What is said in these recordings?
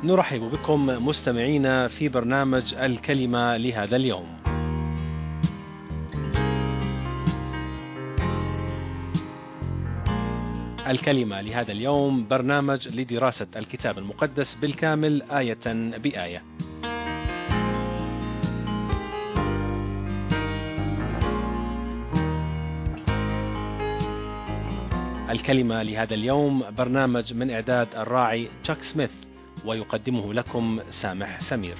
نرحب بكم مستمعينا في برنامج الكلمة لهذا اليوم. الكلمة لهذا اليوم برنامج لدراسة الكتاب المقدس بالكامل آية بآية. الكلمة لهذا اليوم برنامج من إعداد الراعي تشاك سميث، ويقدمه لكم سامح سمير.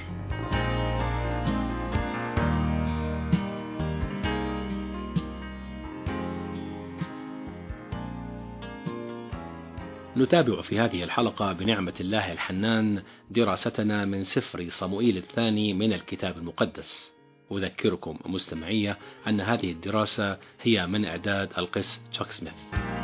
نتابع في هذه الحلقة بنعمة الله الحنان دراستنا من سفر صموئيل الثاني من الكتاب المقدس. أذكركم مستمعية أن هذه الدراسة هي من إعداد القس تشاك سميث.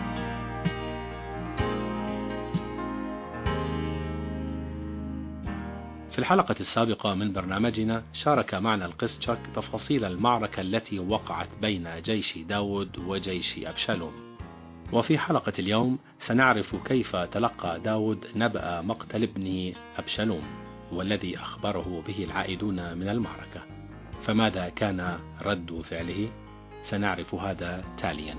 في الحلقة السابقة من برنامجنا شارك معنا القس تشاك تفاصيل المعركة التي وقعت بين جيش داود وجيش أبشالوم. وفي حلقة اليوم سنعرف كيف تلقى داود نبأ مقتل ابنه أبشالوم والذي أخبره به العائدون من المعركة. فماذا كان رد فعله؟ سنعرف هذا تاليا.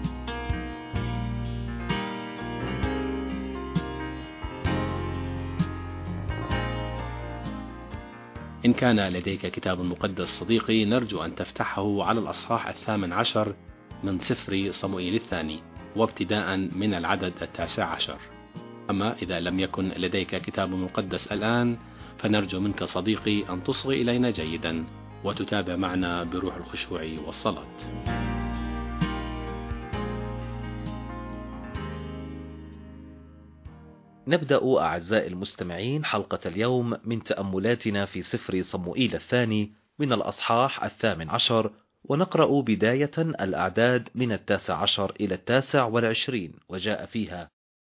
إن كان لديك كتاب مقدس صديقي، نرجو أن تفتحه على الأصحاح 18 من سفر صموئيل الثاني، وابتداء من العدد 19. أما إذا لم يكن لديك كتاب مقدس الآن، فنرجو منك صديقي أن تصغي إلينا جيدا وتتابع معنا بروح الخشوع والصلاة. نبدأ أعزائي المستمعين حلقة اليوم من تأملاتنا في سفر صموئيل الثاني من الأصحاح 18، ونقرأ بداية الأعداد من 19 إلى 29، وجاء فيها: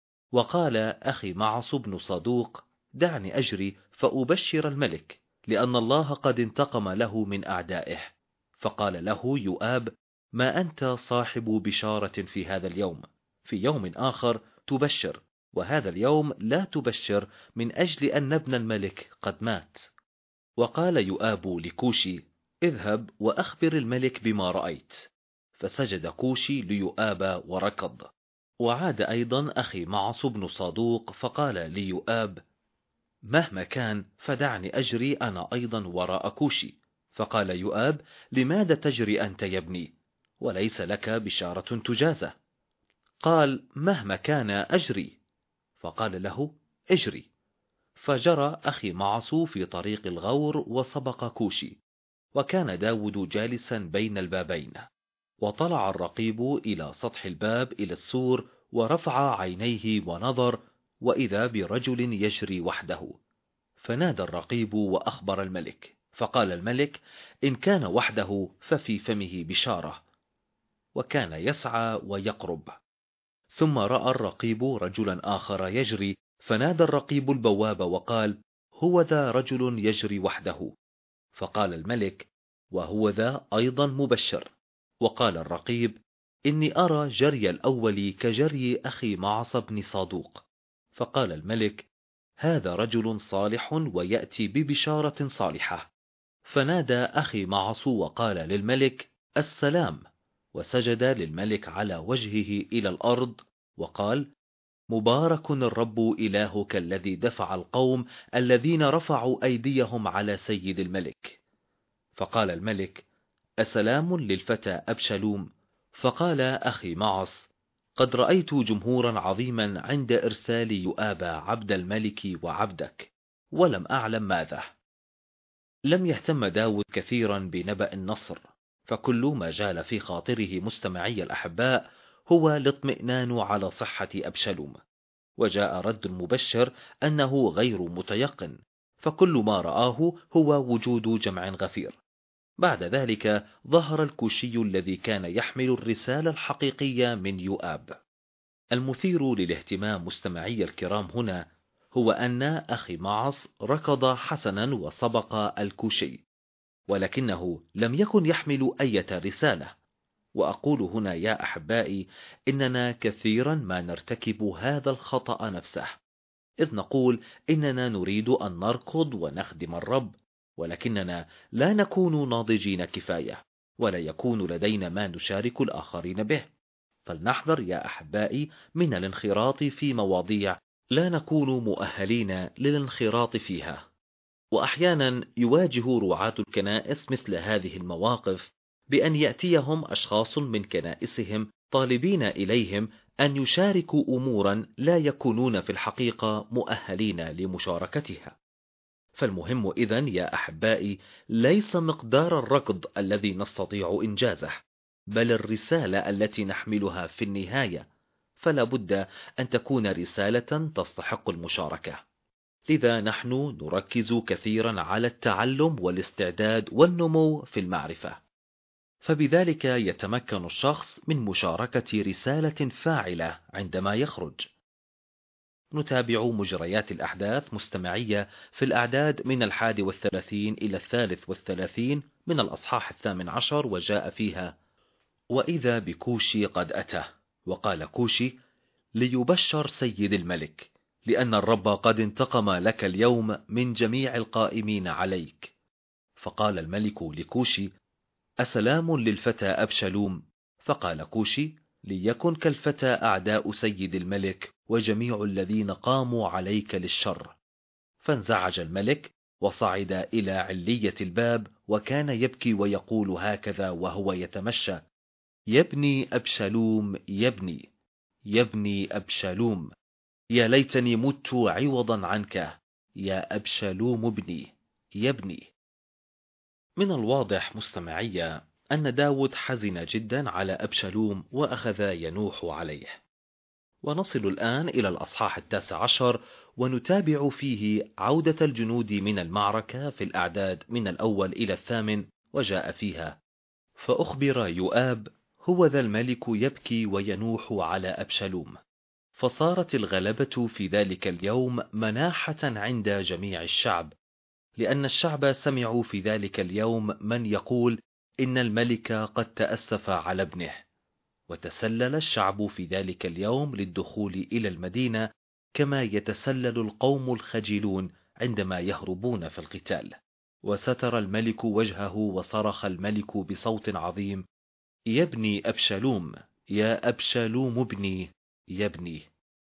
وقال أخي معص بن صادوق: دعني أجري فأبشر الملك، لأن الله قد انتقم له من أعدائه. فقال له يؤاب: ما أنت صاحب بشارة في هذا اليوم، في يوم آخر تبشر، وهذا اليوم لا تبشر، من أجل أن ابن الملك قد مات. وقال يؤاب لكوشي: اذهب وأخبر الملك بما رأيت. فسجد كوشي ليؤاب وركض. وعاد أيضا أخي معص بن صادوق فقال ليؤاب: مهما كان فدعني أجري أنا أيضا وراء كوشي. فقال يؤاب: لماذا تجري أنت يا ابني؟ وليس لك بشارة تجازى. قال: مهما كان أجري. فقال له: اجري. فجرى أخي معص في طريق الغور وسبق كوشي. وكان داود جالسا بين البابين، وطلع الرقيب إلى سطح الباب إلى السور، ورفع عينيه ونظر، وإذا برجل يجري وحده. فنادى الرقيب وأخبر الملك. فقال الملك: إن كان وحده ففي فمه بشارة. وكان يسعى ويقرب. ثم رأى الرقيب رجلا آخر يجري، فنادى الرقيب البواب وقال: هو ذا رجل يجري وحده. فقال الملك: وهو ذا أيضا مبشر. وقال الرقيب: إني أرى جري الأول كجري أخي معص بن صادوق. فقال الملك: هذا رجل صالح ويأتي ببشارة صالحة. فنادى أخي معص وقال للملك: السلام. وسجد للملك على وجهه إلى الأرض وقال: مبارك الرب إلهك الذي دفع القوم الذين رفعوا أيديهم على سيد الملك. فقال الملك: أسلام للفتى أبشالوم؟ فقال أخي معص: قد رأيت جمهورا عظيما عند إرسال يؤاب عبد الملك وعبدك، ولم أعلم ماذا. لم يهتم داود كثيرا بنبأ النصر، فكل ما جال في خاطره مستمعي الأحباء هو الاطمئنان على صحة أبشالوم. وجاء رد المبشر أنه غير متيقن، فكل ما رآه هو وجود جمع غفير. بعد ذلك ظهر الكوشي الذي كان يحمل الرسالة الحقيقية من يؤاب. المثير للاهتمام مستمعي الكرام هنا هو أن أخي معص ركض حسنا وسبق الكوشي، ولكنه لم يكن يحمل أي رسالة. وأقول هنا يا أحبائي إننا كثيرا ما نرتكب هذا الخطأ نفسه. إذ نقول إننا نريد أن نركض ونخدم الرب، ولكننا لا نكون ناضجين كفاية، ولا يكون لدينا ما نشارك الآخرين به. فلنحذر يا أحبائي من الانخراط في مواضيع لا نكون مؤهلين للانخراط فيها. وأحيانا يواجه رعاة الكنائس مثل هذه المواقف بأن يأتيهم أشخاص من كنائسهم طالبين إليهم أن يشاركوا أمورا لا يكونون في الحقيقة مؤهلين لمشاركتها. فالمهم إذن يا أحبائي ليس مقدار الركض الذي نستطيع إنجازه، بل الرسالة التي نحملها في النهاية، فلا بد أن تكون رسالة تستحق المشاركة. لذا نحن نركز كثيرا على التعلم والاستعداد والنمو في المعرفة، فبذلك يتمكن الشخص من مشاركة رسالة فاعلة عندما يخرج. نتابع مجريات الأحداث مستمعية في الأعداد من 31 إلى 33 من الأصحاح 18، وجاء فيها: وإذا بكوشي قد أتى، وقال كوشي: ليبشر سيد الملك، لأن الرب قد انتقم لك اليوم من جميع القائمين عليك. فقال الملك لكوشي: أسلام للفتى أبشلوم؟ فقال كوشي: ليكن كالفتى أعداء سيد الملك وجميع الذين قاموا عليك للشر. فانزعج الملك وصعد إلى علية الباب، وكان يبكي ويقول هكذا وهو يتمشى: يبني أبشلوم، يبني، يبني أبشلوم، يا ليتني مت عوضا عنك، يا أبشلوم ابني، يبني. من الواضح مستمعية أن داود حزن جدا على أبشلوم وأخذ ينوح عليه. ونصل الآن إلى الأصحاح 19، ونتابع فيه عودة الجنود من المعركة في الأعداد من 1 إلى 8، وجاء فيها: فأخبر يؤاب: هو ذا الملك يبكي وينوح على أبشلوم. فصارت الغلبة في ذلك اليوم مناحة عند جميع الشعب، لأن الشعب سمعوا في ذلك اليوم من يقول إن الملك قد تأسف على ابنه. وتسلل الشعب في ذلك اليوم للدخول إلى المدينة، كما يتسلل القوم الخجلون عندما يهربون في القتال. وستر الملك وجهه وصرخ الملك بصوت عظيم: يبني أبشلوم، يا أبشلوم ابني، يبني.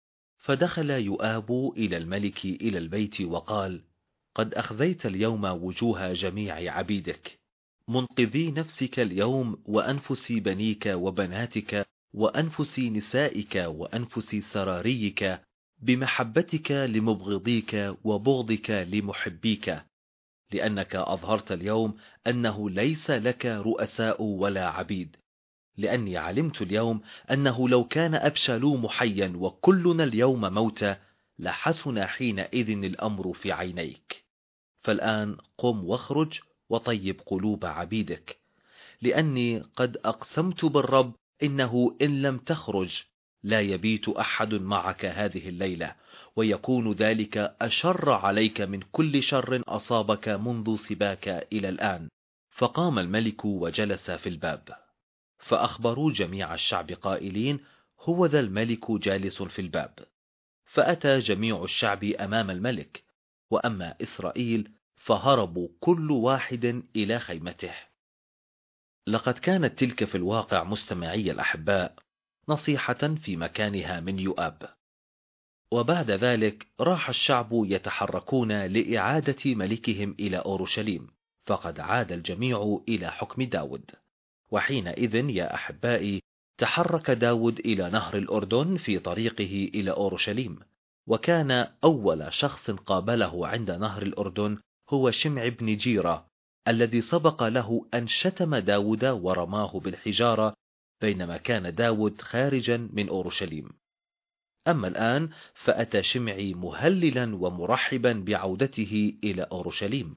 فدخل يؤاب إلى الملك إلى البيت وقال: قد أخزيت اليوم وجوه جميع عبيدك، منقذي نفسك اليوم وأنفس بنيك وبناتك وأنفس نسائك وأنفس سراريك، بمحبتك لمبغضيك وبغضك لمحبيك، لأنك أظهرت اليوم أنه ليس لك رؤساء ولا عبيد. لأني علمت اليوم أنه لو كان أبشلوم حيا وكلنا اليوم موتى لحسن حينئذ الأمر في عينيك. فالآن قم واخرج وطيب قلوب عبيدك، لأني قد أقسمت بالرب إنه إن لم تخرج لا يبيت أحد معك هذه الليلة، ويكون ذلك أشر عليك من كل شر أصابك منذ سباك إلى الآن. فقام الملك وجلس في الباب، فأخبروا جميع الشعب قائلين: هو ذا الملك جالس في الباب. فأتى جميع الشعب أمام الملك، وأما إسرائيل فهربوا كل واحد إلى خيمته. لقد كانت تلك في الواقع مستمعي الأحباء نصيحة في مكانها من يؤاب. وبعد ذلك راح الشعب يتحركون لإعادة ملكهم إلى أورشليم، فقد عاد الجميع إلى حكم داود. وحينئذ يا أحبائي تحرك داود إلى نهر الأردن في طريقه إلى أورشليم. وكان أول شخص قابله عند نهر الأردن هو شمع بن جيرة، الذي سبق له أن شتم داود ورماه بالحجارة بينما كان داود خارجا من أورشليم. أما الآن فأتى شمعي مهللا ومرحبا بعودته إلى أورشليم.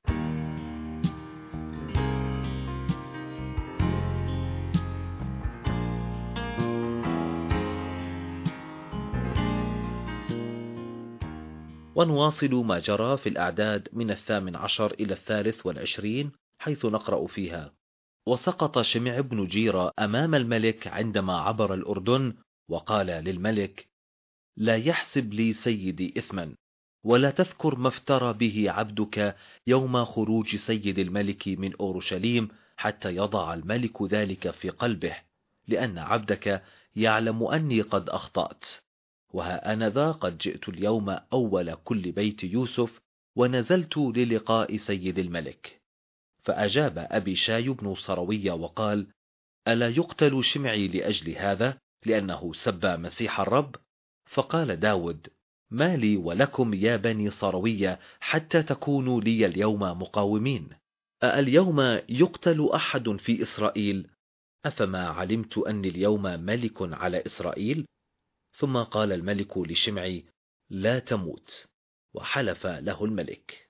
ونواصل ما جرى في الأعداد من 18 إلى 23، حيث نقرأ فيها: وسقط شمع بن جيرة أمام الملك عندما عبر الأردن، وقال للملك: لا يحسب لي سيدي إثما، ولا تذكر ما افترى به عبدك يوم خروج سيد الملك من أورشليم حتى يضع الملك ذلك في قلبه، لأن عبدك يعلم أني قد أخطأت. وها أنا ذا قد جئت اليوم أول كل بيت يوسف، ونزلت للقاء سيد الملك. فأجاب أبي شاي بن صروية وقال: ألا يقتل شمعي لأجل هذا، لأنه سب مسيح الرب؟ فقال داود: ما لي ولكم يا بني صروية حتى تكونوا لي اليوم مقاومين؟ اليوم يقتل أحد في إسرائيل؟ أفما علمت أني اليوم ملك على إسرائيل؟ ثم قال الملك لشمعي: لا تموت. وحلف له الملك.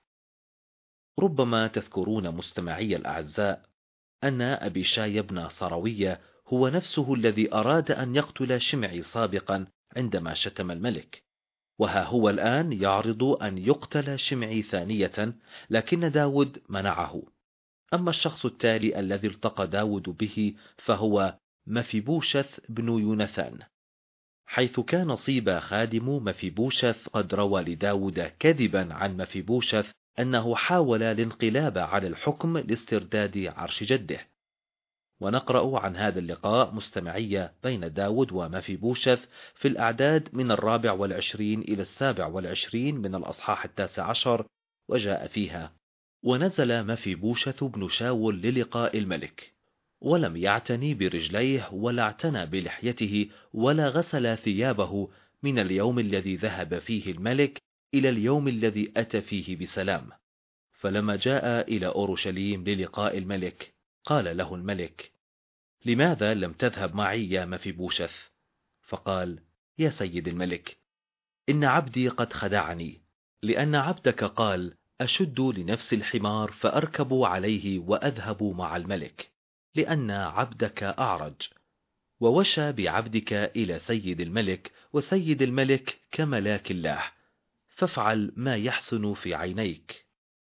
ربما تذكرون مستمعي الأعزاء أن أبي شاي بن صروية هو نفسه الذي أراد أن يقتل شمعي سابقا عندما شتم الملك، وها هو الآن يعرض أن يقتل شمعي ثانية، لكن داود منعه. أما الشخص التالي الذي التقى داود به فهو مفيبوشث بن يوناثان، حيث كان صيب خادم مفيبوشث قد روى لداود كذبا عن مفيبوشث أنه حاول الانقلاب على الحكم لاسترداد عرش جده. ونقرأ عن هذا اللقاء مستمعية بين داود ومفيبوشث في الأعداد من 24 إلى 27 من الأصحاح 19، وجاء فيها: ونزل مفيبوشث بن شاول للقاء الملك، ولم يعتني برجليه ولا اعتنى بلحيته ولا غسل ثيابه من اليوم الذي ذهب فيه الملك إلى اليوم الذي أتى فيه بسلام. فلما جاء إلى أورشليم للقاء الملك قال له الملك: لماذا لم تذهب معي يا مفيبوشث؟ فقال: يا سيد الملك، إن عبدي قد خدعني، لأن عبدك قال: أشد لنفس الحمار فأركب عليه وأذهب مع الملك، لأن عبدك أعرج، ووشى بعبدك إلى سيد الملك، وسيد الملك كملاك الله، فافعل ما يحسن في عينيك.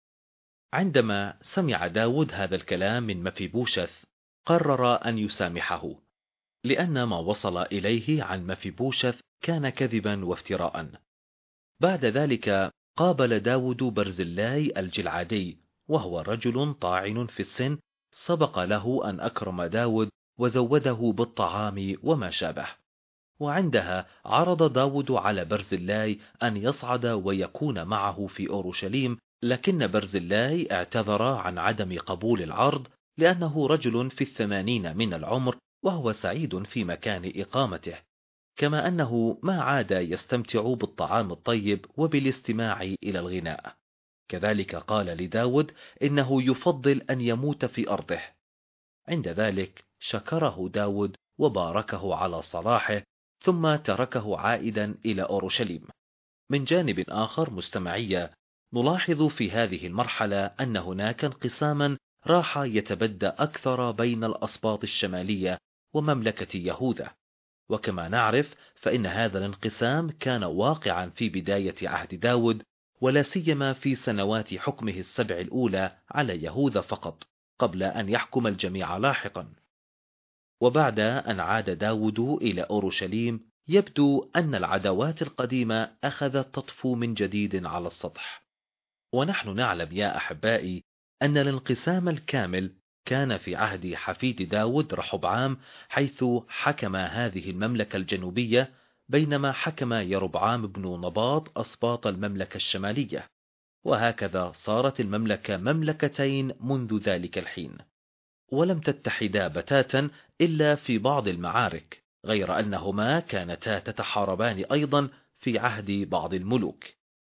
عندما سمع داود هذا الكلام من مفيبوشث قرر أن يسامحه، لأن ما وصل إليه عن مفيبوشث كان كذبا وافتراء. بعد ذلك قابل داود برزلاي الجلعادي، وهو رجل طاعن في السن، سبق له أن أكرم داود وزوده بالطعام وما شابه. وعندها عرض داود على برزلاي أن يصعد ويكون معه في أورشليم، لكن برزلاي اعتذر عن عدم قبول العرض، لأنه رجل في 80 من العمر، وهو سعيد في مكان إقامته، كما أنه ما عاد يستمتع بالطعام الطيب وبالاستماع إلى الغناء. كذلك قال لداود إنه يفضل أن يموت في أرضه. عند ذلك شكره داود وباركه على صلاحه، ثم تركه عائدا إلى أورشليم. من جانب آخر مستمعية، نلاحظ في هذه المرحلة أن هناك انقساما راح يتبدى أكثر بين الأسباط الشمالية ومملكة يهوذا. وكما نعرف فإن هذا الانقسام كان واقعا في بداية عهد داود، ولا سيما في سنوات حكمه 7 الأولى على يهوذا فقط، قبل أن يحكم الجميع لاحقا. وبعد أن عاد داود إلى أورشليم يبدو أن العداوات القديمة أخذت تطفو من جديد على السطح. ونحن نعلم يا أحبائي أن الانقسام الكامل كان في عهد حفيد داود رحبعام، حيث حكم هذه المملكة الجنوبية، بينما حكم يربعام بن نباط أسباط المملكة الشمالية. وهكذا صارت المملكة مملكتين منذ ذلك الحين، ولم تتحدا بتاتا إلا في بعض المعارك، غير أنهما كانتا تتحاربان أيضا في عهد بعض الملوك.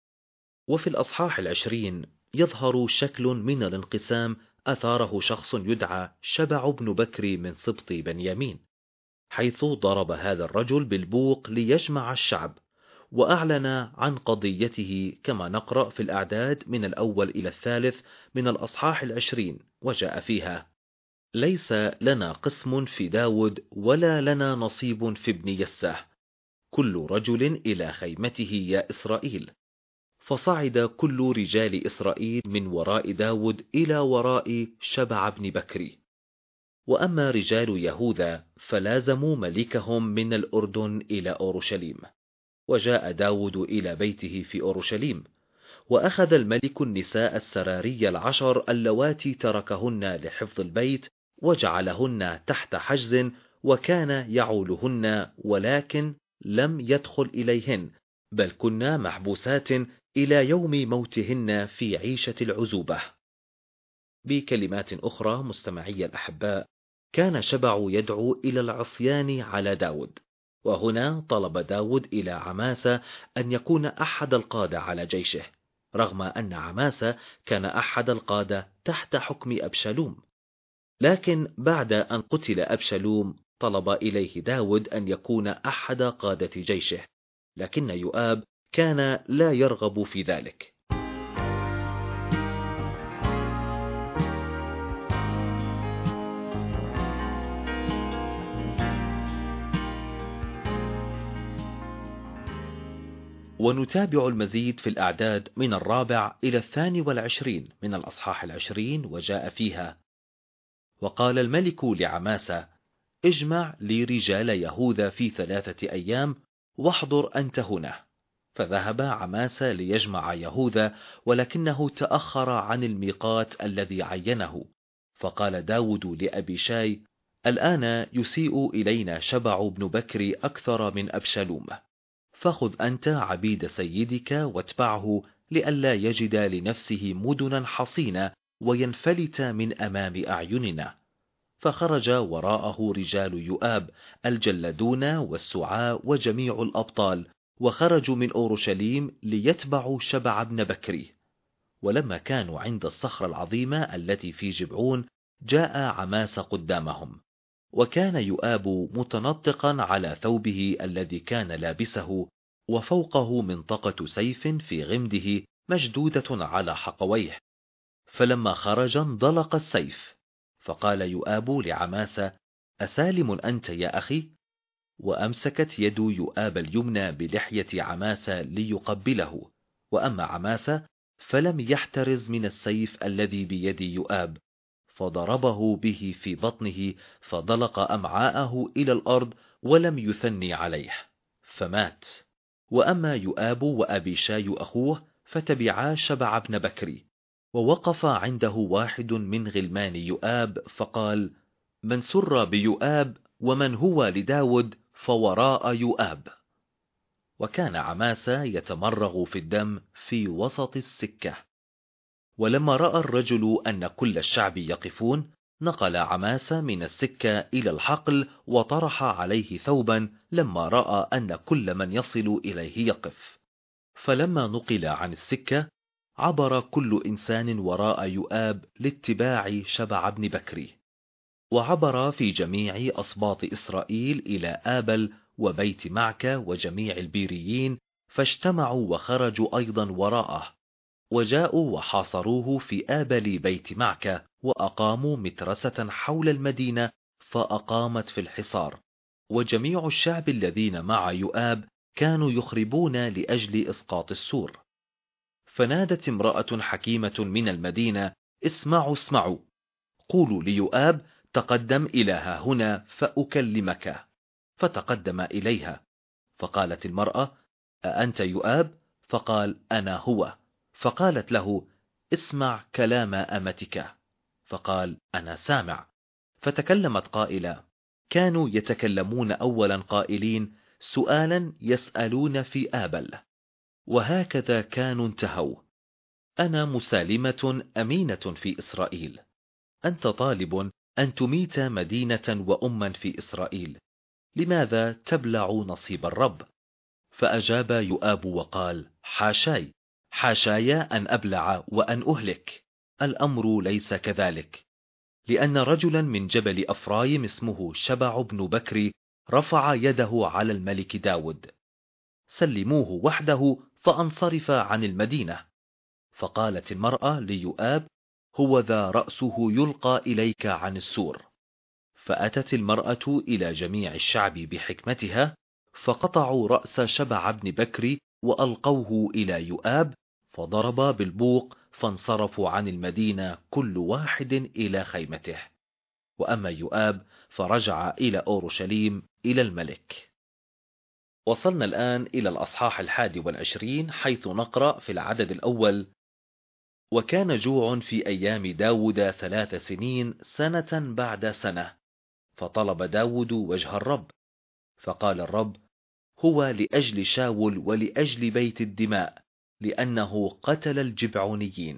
وفي الأصحاح 20 يظهر شكل من الانقسام أثاره شخص يدعى شبع بن بكري من سبط بنيامين، حيث ضرب هذا الرجل بالبوق ليجمع الشعب، وأعلن عن قضيته كما نقرأ في الأعداد من 1 إلى 3 من الأصحاح 20، وجاء فيها: ليس لنا قسم في داود ولا لنا نصيب في ابن يساه، كل رجل إلى خيمته يا إسرائيل. فصعد كل رجال إسرائيل من وراء داود إلى وراء شبع بن بكري. وأما رجال يهوذا فلازموا ملكهم من الأردن إلى أورشليم. وجاء داود إلى بيته في أورشليم، وأخذ الملك النساء السراري 10 اللواتي تركهن لحفظ البيت وجعلهن تحت حجز، وكان يعولهن ولكن لم يدخل إليهن، بل كنا محبوسات إلى يوم موتهن في عيشة العزوبة. بكلمات أخرى مستمعي الأحباء، كان شبع يدعو إلى العصيان على داود، وهنا طلب داود إلى عماسة أن يكون أحد القادة على جيشه، رغم أن عماسة كان أحد القادة تحت حكم أبشالوم. لكن بعد أن قتل أبشالوم طلب إليه داود أن يكون أحد قادة جيشه، لكن يؤاب كان لا يرغب في ذلك. ونتابع المزيد في الأعداد من 4 إلى 22 من الأصحاح 20، وجاء فيها: وقال الملك لعماسة: اجمع لي رجال يهوذا في 3 أيام واحضر أنت هنا. فذهب عماسة ليجمع يهوذا، ولكنه تأخر عن الميقات الذي عينه. فقال داود لأبيشاي: الآن يسيء إلينا شبع بن بكر أكثر من أبشالوم، فخذ أنت عبيد سيدك واتبعه لئلا يجد لنفسه مدنا حصينة وينفلت من أمام أعيننا. فخرج وراءه رجال يؤاب الجلدون والسعاة وجميع الأبطال، وخرجوا من أورشليم ليتبعوا شبع بن بكر. ولما كانوا عند الصخرة العظيمة التي في جبعون، جاء عماس قدامهم، وكان يؤاب متنطقا على ثوبه الذي كان لابسه، وفوقه منطقة سيف في غمده مشدودة على حقويه. فلما خرج انضلق السيف، فقال يؤاب لعماسة: أسالم أنت يا أخي؟ وأمسكت يد يؤاب اليمنى بلحية عماسة ليقبله، وأما عماسة فلم يحترز من السيف الذي بيد يؤاب، فضربه به في بطنه، فضلق أمعاءه إلى الأرض ولم يثني عليه، فمات. وأما يؤاب وأبيشاي أخوه فتبعا شبع بن بكر. ووقف عنده واحد من غلمان يؤاب فقال: من سر بيؤاب ومن هو لداود فوراء يؤاب. وكان عماسة يتمرغ في الدم في وسط السكة. ولما رأى الرجل أن كل الشعب يقفون، نقل عماسة من السكة إلى الحقل وطرح عليه ثوبا، لما رأى أن كل من يصل إليه يقف. فلما نقل عن السكة، عبر كل إنسان وراء يؤاب لاتباع شبع بن بكر. وعبر في جميع أصباط إسرائيل إلى آبل وبيت معكة وجميع البيريين، فاجتمعوا وخرجوا أيضا وراءه، وجاءوا وحاصروه في آبل بيت معكة، وأقاموا مترسة حول المدينة فأقامت في الحصار. وجميع الشعب الذين مع يؤاب كانوا يخربون لأجل إسقاط السور. فنادت امرأة حكيمة من المدينة: اسمعوا اسمعوا، قولوا ليؤاب: تقدم إلى ها هنا فأكلمك. فتقدم إليها. فقالت المرأة: أأنت يؤاب؟ فقال: أنا هو. فقالت له: اسمع كلام أمتك. فقال: أنا سامع. فتكلمت قائلة: كانوا يتكلمون أولا قائلين: سؤالا يسألون في آبل، وهكذا كانوا انتهوا. أنا مسالمة أمينة في إسرائيل، أنت طالب أن تميت مدينة وأما في إسرائيل، لماذا تبلع نصيب الرب؟ فأجاب يؤاب وقال: حاشاي حاشاي أن أبلع وأن أهلك، الأمر ليس كذلك، لأن رجلا من جبل أفرايم اسمه شبع بن بكر رفع يده على الملك داود، سلموه وحده فانصرف عن المدينة. فقالت المرأة ليؤاب: هو ذا رأسه يلقى إليك عن السور. فأتت المرأة إلى جميع الشعب بحكمتها، فقطعوا رأس شبع بن بكر وألقوه إلى يؤاب، فضرب بالبوق، فانصرفوا عن المدينة كل واحد إلى خيمته. وأما يؤاب فرجع إلى أورشليم إلى الملك. وصلنا الآن إلى الأصحاح 21 حيث نقرأ في العدد الأول: وكان جوع في أيام داود 3 سنين سنة بعد سنة، فطلب داود وجه الرب، فقال الرب: هو لأجل شاول ولأجل بيت الدماء، لأنه قتل الجبعونيين.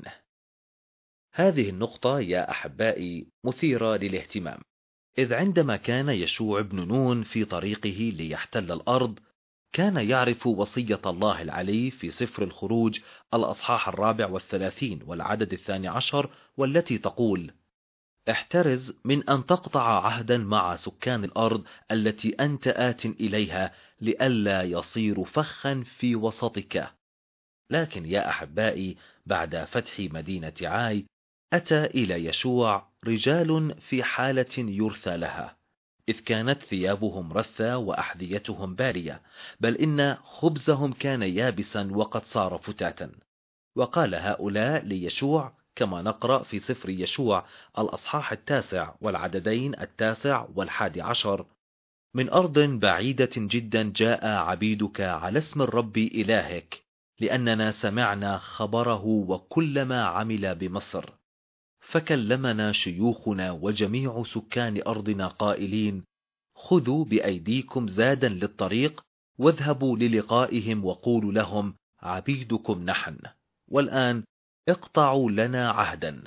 هذه النقطة يا أحبائي مثيرة للاهتمام، إذ عندما كان يشوع بن نون في طريقه ليحتل الأرض، كان يعرف وصية الله العلي في سفر الخروج الأصحاح 34 والعدد 12، والتي تقول: احترز من أن تقطع عهدا مع سكان الأرض التي أنت آت إليها، لئلا يصير فخا في وسطك. لكن يا أحبائي، بعد فتح مدينة عاي، أتى إلى يشوع رجال في حالة يرثى لها، إذ كانت ثيابهم رثة وأحذيتهم بالية، بل إن خبزهم كان يابسا وقد صار فتاتا. وقال هؤلاء ليشوع كما نقرأ في سفر يشوع الأصحاح 9 والعددين 9 و11: من أرض بعيدة جدا جاء عبيدك على اسم الرب إلهك، لأننا سمعنا خبره وكل ما عمل بمصر. فكلمنا شيوخنا وجميع سكان أرضنا قائلين: خذوا بأيديكم زادا للطريق، واذهبوا للقائهم وقولوا لهم: عبيدكم نحن، والآن اقطعوا لنا عهدا.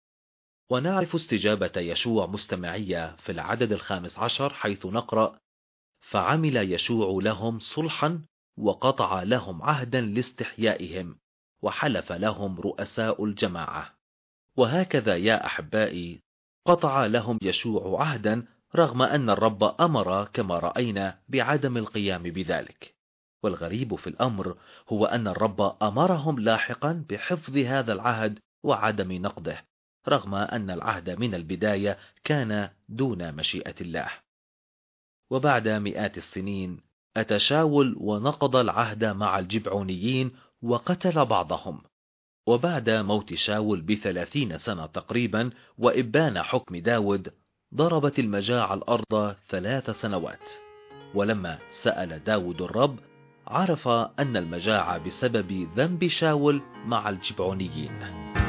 ونعرف استجابة يشوع مستمعية في العدد 15 حيث نقرأ: فعمل يشوع لهم صلحا، وقطع لهم عهدا لاستحيائهم، وحلف لهم رؤساء الجماعة. وهكذا يا أحبائي، قطع لهم يشوع عهدا رغم أن الرب أمر كما رأينا بعدم القيام بذلك. والغريب في الأمر هو أن الرب أمرهم لاحقا بحفظ هذا العهد وعدم نقضه، رغم أن العهد من البداية كان دون مشيئة الله. وبعد مئات السنين أتى شاول ونقض العهد مع الجبعونيين وقتل بعضهم. وبعد موت شاول ب30 سنة تقريبا وإبان حكم داود، ضربت المجاعة الأرض 3 سنوات. ولما سأل داود الرب، عرف أن المجاعة بسبب ذنب شاول مع الجبعونيين.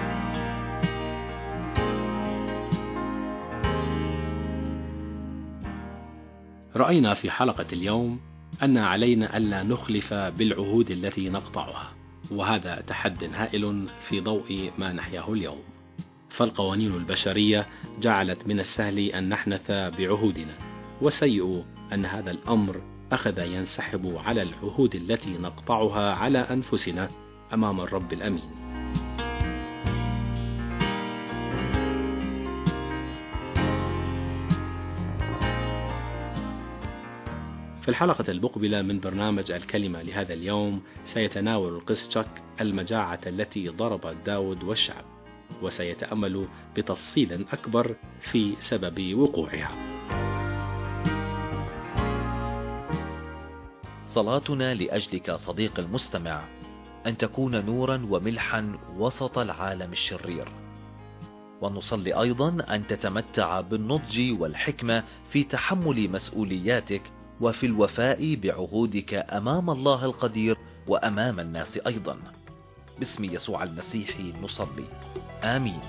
رأينا في حلقة اليوم أن علينا ألا نخلف بالعهود التي نقطعها، وهذا تحد هائل في ضوء ما نحياه اليوم. فالقوانين البشرية جعلت من السهل أن نحنث بعهودنا، والسيء أن هذا الأمر أخذ ينسحب على العهود التي نقطعها على أنفسنا أمام الرب الأمين. في الحلقة المقبلة من برنامج الكلمة لهذا اليوم سيتناول القس تشاك المجاعة التي ضربت داود والشعب، وسيتأمل بتفصيل أكبر في سبب وقوعها. صلاتنا لأجلك صديق المستمع أن تكون نورا وملحا وسط العالم الشرير، ونصلي أيضا أن تتمتع بالنضج والحكمة في تحمل مسؤولياتك وفي الوفاء بعهودك أمام الله القدير وأمام الناس أيضا. باسم يسوع المسيح نصلي، آمين.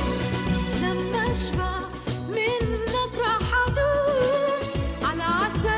على عسى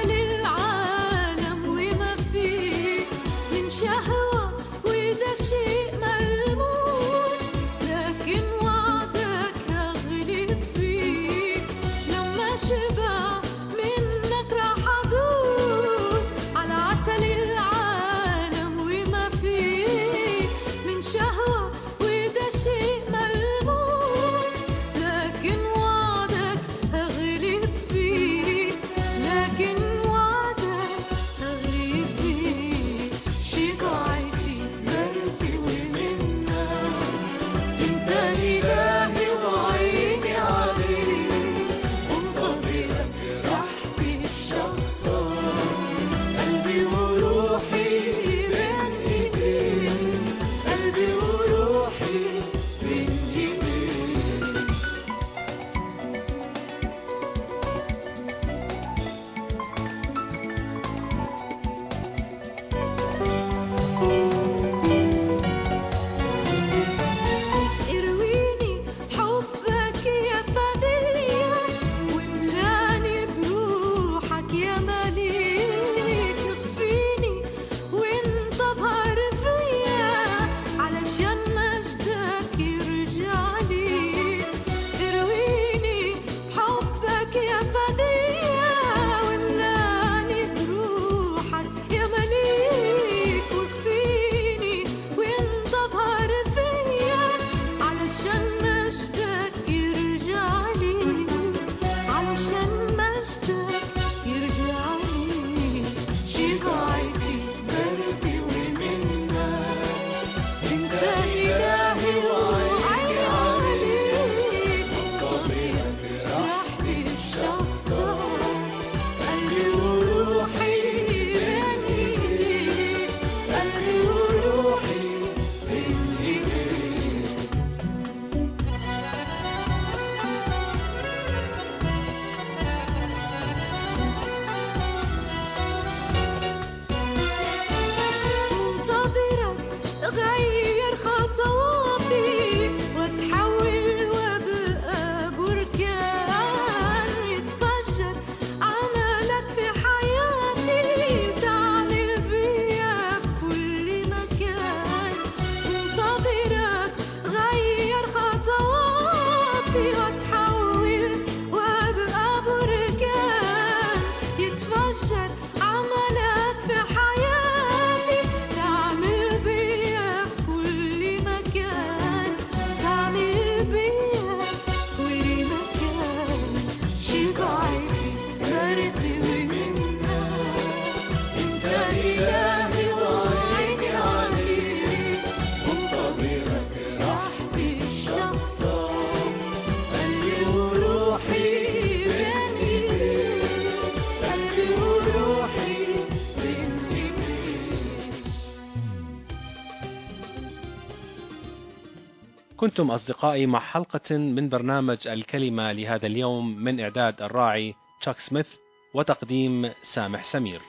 كنتم أصدقائي مع حلقة من برنامج الكلمة لهذا اليوم من إعداد الراعي تشاك سميث وتقديم سامح سمير.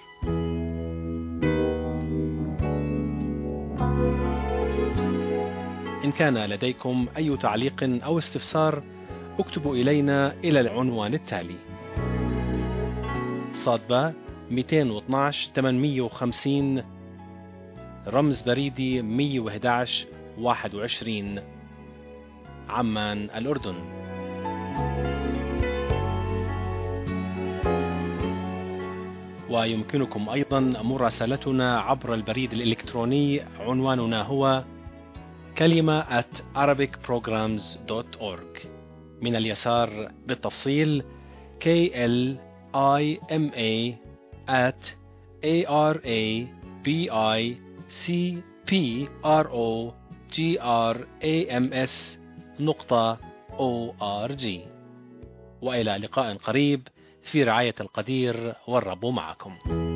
إن كان لديكم أي تعليق أو استفسار اكتبوا إلينا إلى العنوان التالي: صادبة 212 850 رمز بريدي 111 21 عمان الأردن. ويمكنكم أيضا مراسلتنا عبر البريد الإلكتروني، عنواننا هو كلمة @arabicprograms.org. من اليسار بالتفصيل KLIMA@arabicprograms.org. وإلى لقاء قريب في رعاية القدير، والرب معكم.